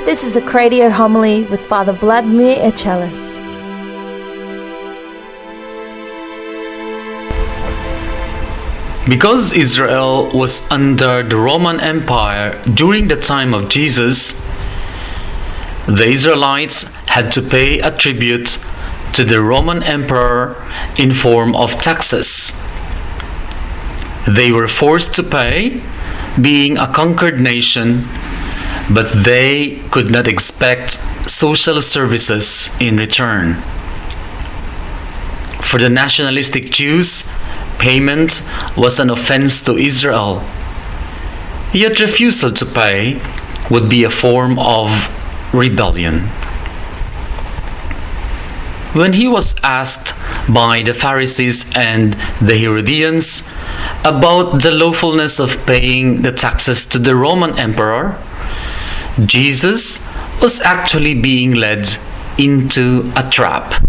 This is a Cradio homily with Father Vladimir Echelis. Because Israel was under the Roman Empire during the time of Jesus, the Israelites had to pay a tribute to the Roman Emperor in form of taxes. They were forced to pay, being a conquered nation, but they could not expect social services in return. For the nationalistic Jews, payment was an offense to Israel. Yet refusal to pay would be a form of rebellion. When he was asked by the Pharisees and the Herodians about the lawfulness of paying the taxes to the Roman emperor, Jesus was actually being led into a trap.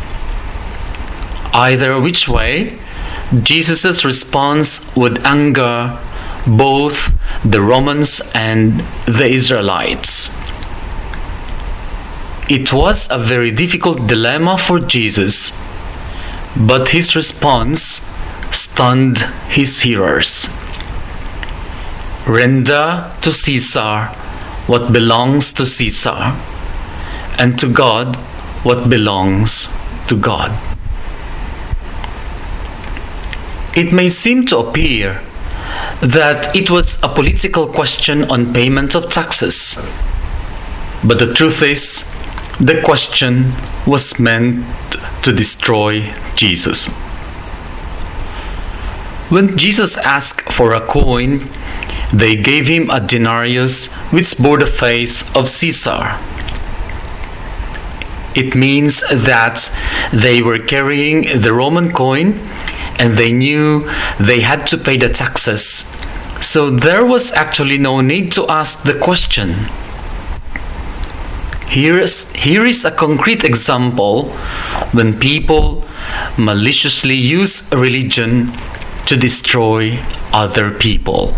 Either which way, Jesus' response would anger both the Romans and the Israelites. It was a very difficult dilemma for Jesus, but his response stunned his hearers. Render to Caesar what belongs to Caesar, and to God what belongs to God. It may seem to appear that it was a political question on payment of taxes, but the truth is, the question was meant to destroy Jesus. When Jesus asked for a coin, they gave him a denarius which bore the face of Caesar. It means that they were carrying the Roman coin and they knew they had to pay the taxes. So there was actually no need to ask the question. Here is a concrete example when people maliciously use religion to destroy other people.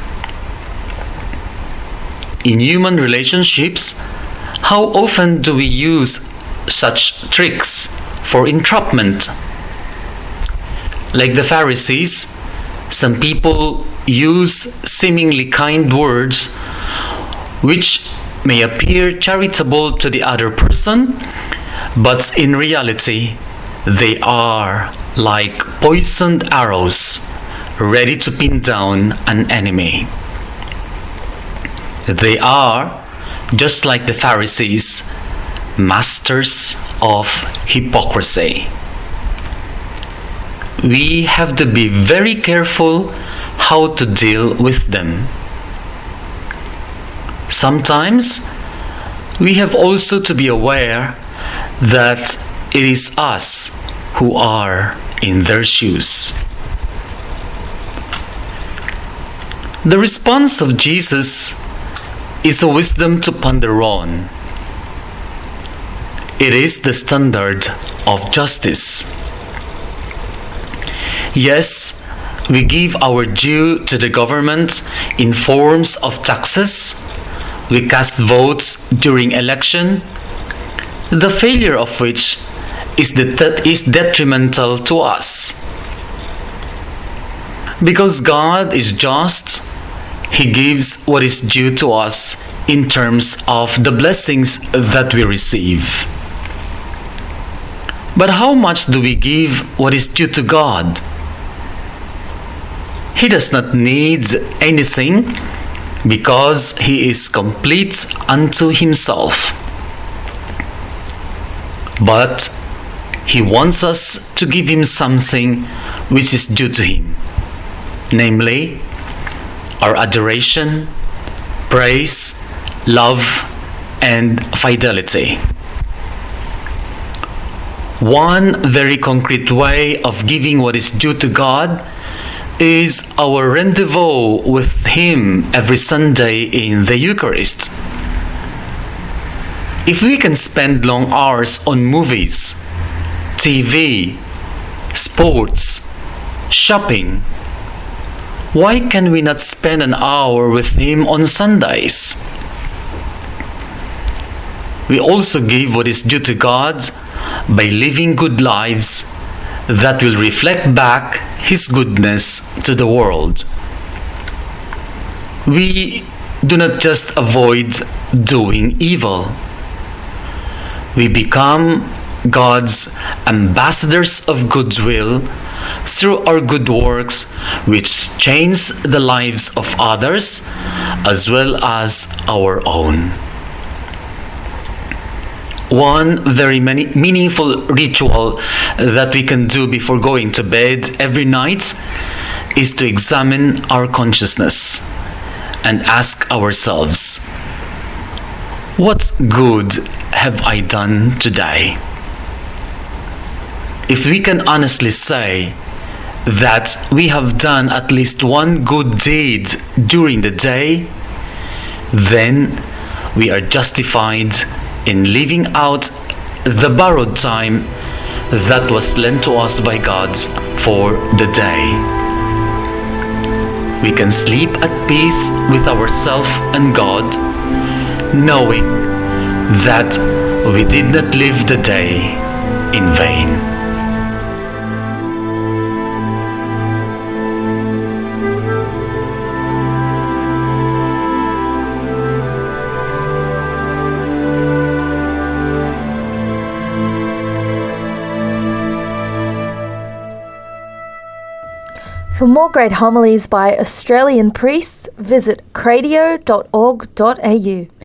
In human relationships, how often do we use such tricks for entrapment? Like the Pharisees, some people use seemingly kind words which may appear charitable to the other person, but in reality, they are like poisoned arrows ready to pin down an enemy. They are, just like the Pharisees, masters of hypocrisy. We have to be very careful how to deal with them. Sometimes we have also to be aware that it is us who are in their shoes. The response of Jesus is a wisdom to ponder on. It is the standard of justice. Yes, we give our due to the government in forms of taxes. We cast votes during election, the failure of which is detrimental to us. Because God is just, He gives what is due to us in terms of the blessings that we receive. But how much do we give what is due to God? He does not need anything because He is complete unto Himself. But He wants us to give Him something which is due to Him, namely our adoration, praise, love, and fidelity. One very concrete way of giving what is due to God is our rendezvous with Him every Sunday in the Eucharist. If we can spend long hours on movies, TV, sports, shopping, why can we not spend an hour with Him on Sundays? We also give what is due to God by living good lives that will reflect back His goodness to the world. We do not just avoid doing evil. We become God's ambassadors of goodwill through our good works, which change the lives of others as well as our own. One very meaningful ritual that we can do before going to bed every night is to examine our consciousness and ask ourselves, what good have I done today? If we can honestly say that we have done at least one good deed during the day, then we are justified in living out the borrowed time that was lent to us by God for the day. We can sleep at peace with ourselves and God, knowing that we did not live the day in vain. For more great homilies by Australian priests, visit cradio.org.au.